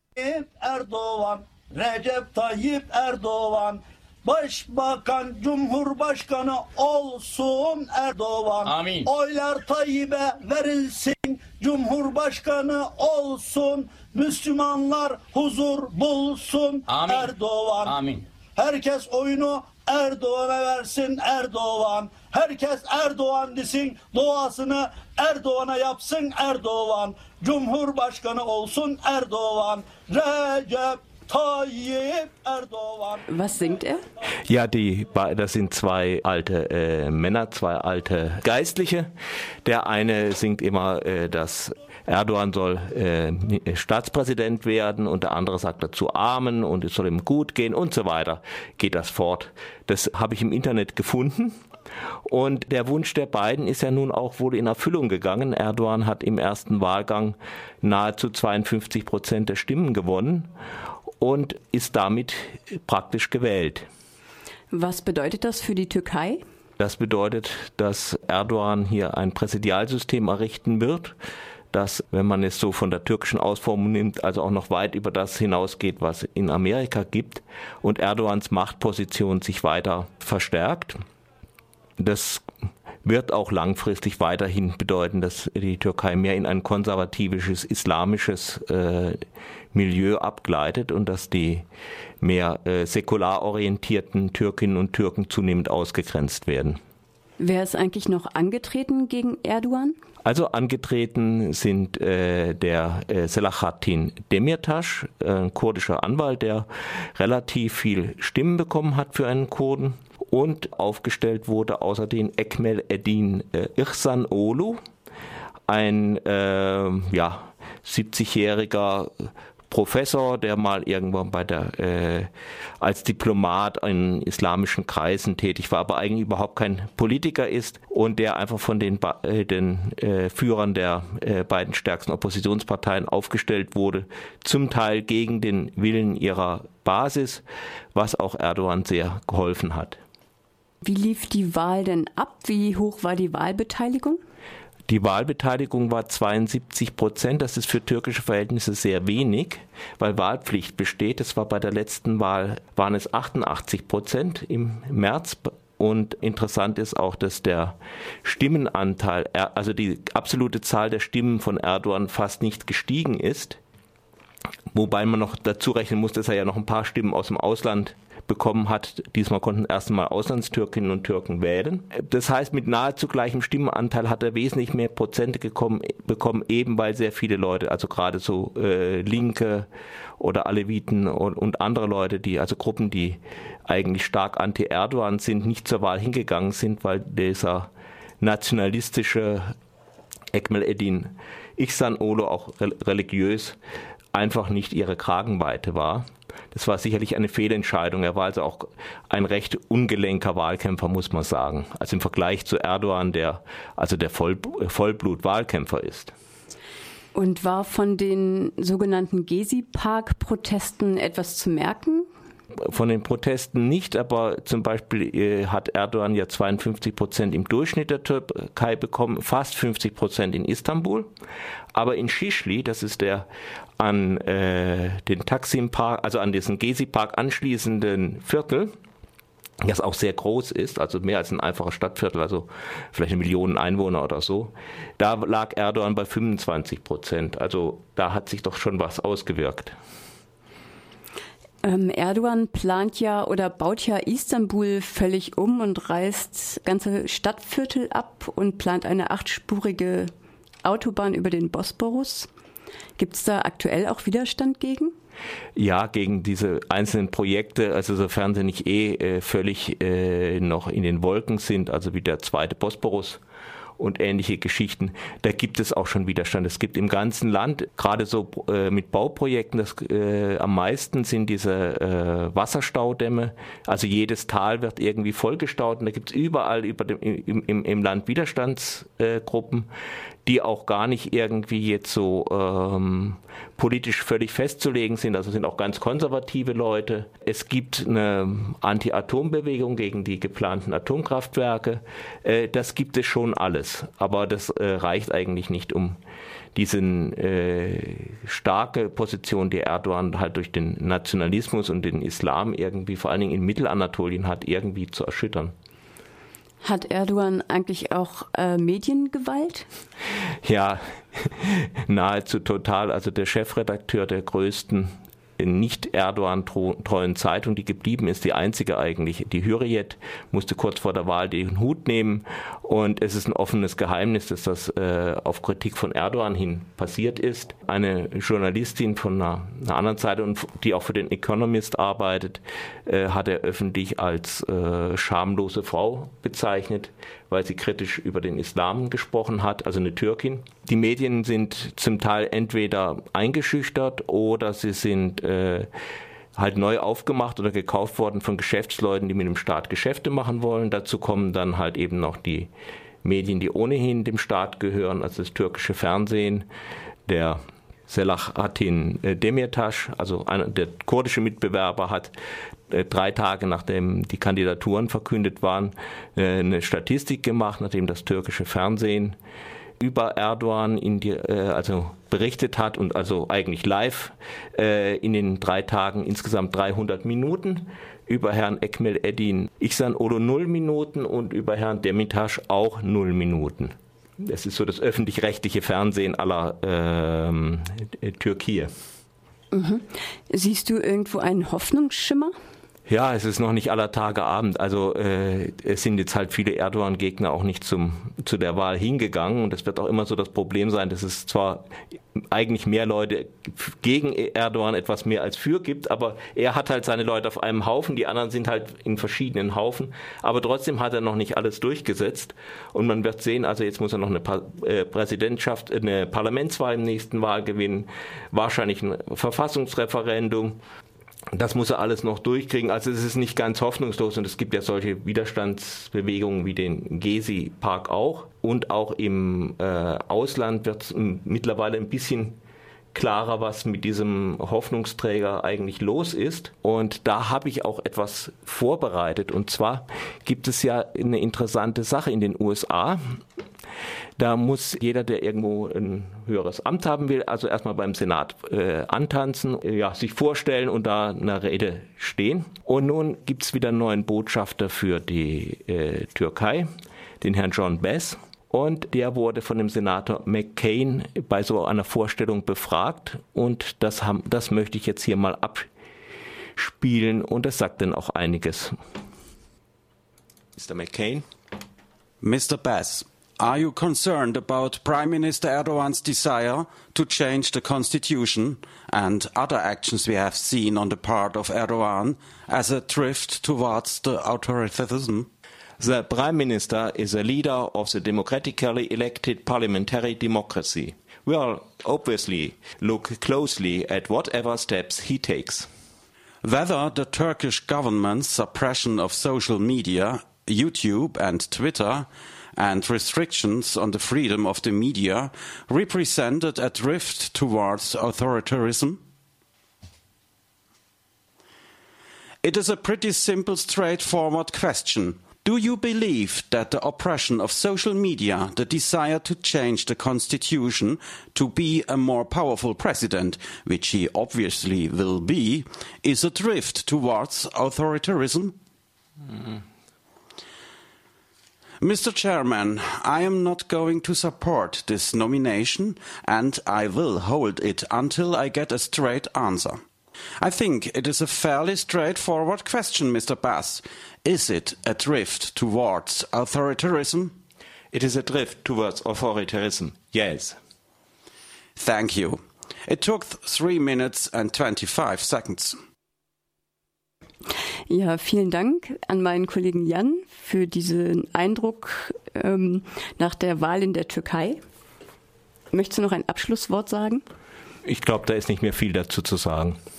Erdoğan, Recep Tayyip Erdoğan, Başbakan, Cumhurbaşkanı olsun Erdoğan. Amin. Oylar Tayyip'e verilsin, Cumhurbaşkanı olsun, Müslümanlar huzur bulsun. Amin. Erdoğan. Amin. Herkes oyunu Erdoğan'a versin Erdoğan. Herkes Erdoğan desin, duasını Erdoğan'a yapsın Erdoğan. Cumhurbaşkanı olsun Erdoğan. Recep Tayyip Erdoğan. Was singt er? Ja, das sind zwei alte Männer, zwei alte Geistliche. Der eine singt immer, dass Erdogan soll Staatspräsident werden und der andere sagt dazu Amen und es soll ihm gut gehen und so weiter. Geht das fort. Das habe ich im Internet gefunden. Und der Wunsch der beiden ist ja nun auch wohl in Erfüllung gegangen. Erdogan hat im ersten Wahlgang nahezu 52% der Stimmen gewonnen und ist damit praktisch gewählt. Was bedeutet das für die Türkei? Das bedeutet, dass Erdogan hier ein Präsidialsystem errichten wird, das, wenn man es so von der türkischen Ausformung nimmt, also auch noch weit über das hinausgeht, was in Amerika gibt und Erdogans Machtposition sich weiter verstärkt. Das wird auch langfristig weiterhin bedeuten, dass die Türkei mehr in ein konservatives, islamisches Milieu abgleitet und dass die mehr säkular orientierten Türkinnen und Türken zunehmend ausgegrenzt werden. Wer ist eigentlich noch angetreten gegen Erdogan? Also angetreten sind der Selahattin Demirtas, ein kurdischer Anwalt, der relativ viel Stimmen bekommen hat für einen Kurden. Und aufgestellt wurde außerdem Ekmel Edin Ihsanoğlu, ein 70-jähriger Professor, der mal irgendwann als Diplomat in islamischen Kreisen tätig war, aber eigentlich überhaupt kein Politiker ist und der einfach von den Führern der beiden stärksten Oppositionsparteien aufgestellt wurde, zum Teil gegen den Willen ihrer Basis, was auch Erdogan sehr geholfen hat. Wie lief die Wahl denn ab? Wie hoch war die Wahlbeteiligung? Die Wahlbeteiligung war 72%. Das ist für türkische Verhältnisse sehr wenig, weil Wahlpflicht besteht. Es war bei der letzten Wahl, waren es 88% im März. Und interessant ist auch, dass der Stimmenanteil, also die absolute Zahl der Stimmen von Erdogan fast nicht gestiegen ist. Wobei man noch dazu rechnen muss, dass er ja noch ein paar Stimmen aus dem Ausland bekommen hat. Diesmal konnten erst einmal Auslandstürkinnen und Türken wählen. Das heißt, mit nahezu gleichem Stimmenanteil hat er wesentlich mehr Prozente bekommen, eben weil sehr viele Leute, also gerade so Linke oder Aleviten und andere Leute, also Gruppen, die eigentlich stark anti-Erdogan sind, nicht zur Wahl hingegangen sind, weil dieser nationalistische Ekmel Edin Ihsanoğlu auch religiös einfach nicht ihre Kragenweite war. Das war sicherlich eine Fehlentscheidung. Er war also auch ein recht ungelenker Wahlkämpfer, muss man sagen. Also im Vergleich zu Erdogan, der Vollblut-Wahlkämpfer ist. Und war von den sogenannten Gezi-Park-Protesten etwas zu merken? Von den Protesten nicht, aber zum Beispiel hat Erdogan ja 52% im Durchschnitt der Türkei bekommen, fast 50% in Istanbul. Aber in Şişli, das ist der an den Taksim Park, also an diesen Gezi-Park anschließenden Viertel, das auch sehr groß ist, also mehr als ein einfaches Stadtviertel, also vielleicht 1 Million Einwohner oder so, da lag Erdogan bei 25%. Also da hat sich doch schon was ausgewirkt. Erdogan plant ja oder baut ja Istanbul völlig um und reißt ganze Stadtviertel ab und plant eine 8-spurige Autobahn über den Bosporus. Gibt es da aktuell auch Widerstand gegen? Ja, gegen diese einzelnen Projekte, also sofern sie nicht völlig noch in den Wolken sind, also wie der zweite Bosporus und ähnliche Geschichten, da gibt es auch schon Widerstand. Es gibt im ganzen Land, gerade so mit Bauprojekten, am meisten sind diese Wasserstaudämme. Also jedes Tal wird irgendwie vollgestaut und da gibt es überall im Land Widerstandsgruppen, die auch gar nicht irgendwie jetzt so politisch völlig festzulegen sind. Also sind auch ganz konservative Leute. Es gibt eine Anti-Atom-Bewegung gegen die geplanten Atomkraftwerke. Das gibt es schon alles. Aber das reicht eigentlich nicht, um starke Position, die Erdogan halt durch den Nationalismus und den Islam irgendwie vor allen Dingen in Mittelanatolien hat, irgendwie zu erschüttern. Hat Erdogan eigentlich auch Mediengewalt? Ja, nahezu total. Also der Chefredakteur der größten nicht Erdogan-treuen Zeitung, die geblieben ist, die einzige eigentlich. Die Hürriyet musste kurz vor der Wahl den Hut nehmen und es ist ein offenes Geheimnis, dass das auf Kritik von Erdogan hin passiert ist. Eine Journalistin von einer anderen Zeitung, die auch für den Economist arbeitet, hat er öffentlich als schamlose Frau bezeichnet, weil sie kritisch über den Islam gesprochen hat, also eine Türkin. Die Medien sind zum Teil entweder eingeschüchtert oder sie sind halt neu aufgemacht oder gekauft worden von Geschäftsleuten, die mit dem Staat Geschäfte machen wollen. Dazu kommen dann halt eben noch die Medien, die ohnehin dem Staat gehören, also das türkische Fernsehen, der Selahattin Demirtas, also der kurdische Mitbewerber, hat 3 Tage nachdem die Kandidaturen verkündet waren, eine Statistik gemacht, nachdem das türkische Fernsehen über Erdogan also berichtet hat und also eigentlich live in den 3 Tagen insgesamt 300 Minuten, über Herrn Ekmel Edin Ihsanoglu 0 Minuten und über Herrn Demirtas auch 0 Minuten. Das ist so das öffentlich-rechtliche Fernsehen aller Türkei. Mhm. Siehst du irgendwo einen Hoffnungsschimmer? Ja, es ist noch nicht aller Tage Abend. Also es sind jetzt halt viele Erdogan-Gegner auch nicht zu der Wahl hingegangen. Und es wird auch immer so das Problem sein, dass es zwar eigentlich mehr Leute gegen Erdogan etwas mehr als für gibt, aber er hat halt seine Leute auf einem Haufen, die anderen sind halt in verschiedenen Haufen. Aber trotzdem hat er noch nicht alles durchgesetzt. Und man wird sehen, also jetzt muss er noch eine eine Parlamentswahl im nächsten Wahl gewinnen, wahrscheinlich ein Verfassungsreferendum. Das muss er alles noch durchkriegen. Also es ist nicht ganz hoffnungslos und es gibt ja solche Widerstandsbewegungen wie den Gezi-Park auch. Und auch im Ausland wird es mittlerweile ein bisschen klarer, was mit diesem Hoffnungsträger eigentlich los ist. Und da habe ich auch etwas vorbereitet. Und zwar gibt es ja eine interessante Sache in den USA. Da muss jeder, der irgendwo ein höheres Amt haben will, also erstmal beim Senat antanzen, sich vorstellen und da eine Rede stehen. Und nun gibt es wieder einen neuen Botschafter für die Türkei, den Herrn John Bass. Und der wurde von dem Senator McCain bei so einer Vorstellung befragt. Und das möchte ich jetzt hier mal abspielen. Und das sagt dann auch einiges. Mr. McCain. Mr. Bass. Are you concerned about Prime Minister Erdogan's desire to change the constitution and other actions we have seen on the part of Erdogan as a drift towards the authoritarianism? The Prime Minister is a leader of the democratically elected parliamentary democracy. We will obviously look closely at whatever steps he takes. Whether the Turkish government's suppression of social media, YouTube and Twitter, and restrictions on the freedom of the media represented a drift towards authoritarianism? It is a pretty simple, straightforward question. Do you believe that the oppression of social media, the desire to change the constitution to be a more powerful president, which he obviously will be, is a drift towards authoritarianism? Mr. Chairman, I am not going to support this nomination and I will hold it until I get a straight answer. I think it is a fairly straightforward question, Mr. Bass. Is it a drift towards authoritarianism? It is a drift towards authoritarianism, yes. Thank you. It took 3 minutes and 25 seconds. Ja, vielen Dank an meinen Kollegen Jan für diesen Eindruck nach der Wahl in der Türkei. Möchtest du noch ein Abschlusswort sagen? Ich glaube, da ist nicht mehr viel dazu zu sagen.